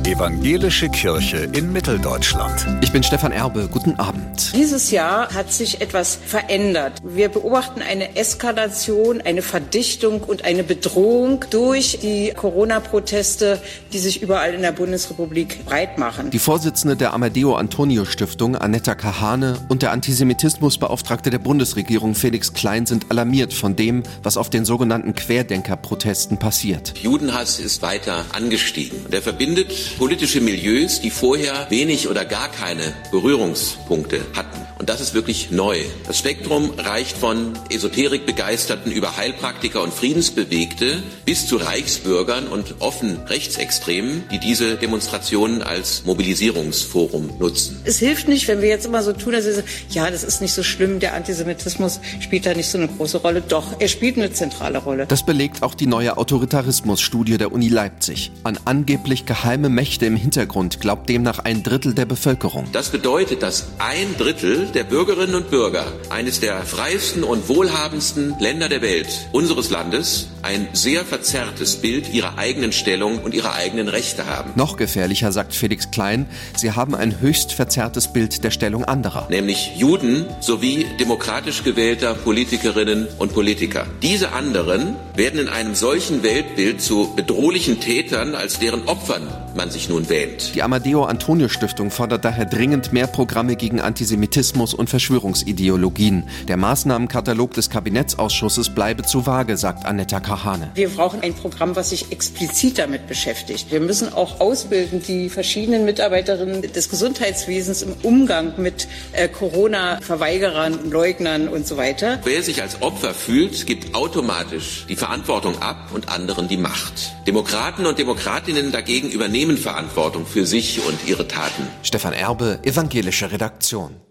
Evangelische Kirche in Mitteldeutschland. Ich bin Stefan Erbe, guten Abend. Dieses Jahr hat sich etwas verändert. Wir beobachten eine Eskalation, eine Verdichtung und eine Bedrohung durch die Corona-Proteste, die sich überall in der Bundesrepublik breit machen. Die Vorsitzende der Amadeo-Antonio-Stiftung, Annetta Kahane, und der Antisemitismusbeauftragte der Bundesregierung, Felix Klein, sind alarmiert von dem, was auf den sogenannten Querdenker-Protesten passiert. Judenhass ist weiter angestiegen. Der verbindet politische Milieus, die vorher wenig oder gar keine Berührungspunkte hatten. Und das ist wirklich neu. Das Spektrum reicht von Esoterikbegeisterten über Heilpraktiker und Friedensbewegte bis zu Reichsbürgern und offen Rechtsextremen, die diese Demonstrationen als Mobilisierungsforum nutzen. Es hilft nicht, wenn wir jetzt immer so tun, dass wir sagen, ja, das ist nicht so schlimm, der Antisemitismus spielt da nicht so eine große Rolle. Doch, er spielt eine zentrale Rolle. Das belegt auch die neue Autoritarismus-Studie der Uni Leipzig. An angeblich geheime Mächte im Hintergrund glaubt demnach 1/3 der Bevölkerung. Das bedeutet, dass 1/3 der Bürgerinnen und Bürger eines der freiesten und wohlhabendsten Länder der Welt, unseres Landes, ein sehr verzerrtes Bild ihrer eigenen Stellung und ihrer eigenen Rechte haben. Noch gefährlicher, sagt Felix Klein, sie haben ein höchst verzerrtes Bild der Stellung anderer. Nämlich Juden sowie demokratisch gewählter Politikerinnen und Politiker. Diese anderen werden in einem solchen Weltbild zu bedrohlichen Tätern, als deren Opfern man sich nun wähnt. Die Amadeo-Antonio-Stiftung fordert daher dringend mehr Programme gegen Antisemitismus und Verschwörungsideologien. Der Maßnahmenkatalog des Kabinettsausschusses bleibe zu vage, sagt Annetta Kahane. Wir brauchen ein Programm, was sich explizit damit beschäftigt. Wir müssen auch ausbilden, die verschiedenen Mitarbeiterinnen des Gesundheitswesens im Umgang mit Corona-Verweigerern, Leugnern und so weiter. Wer sich als Opfer fühlt, gibt automatisch die Verantwortung ab und anderen die Macht. Demokraten und Demokratinnen dagegen übernehmen Verantwortung für sich und ihre Taten. Stefan Erbe, Evangelische Redaktion.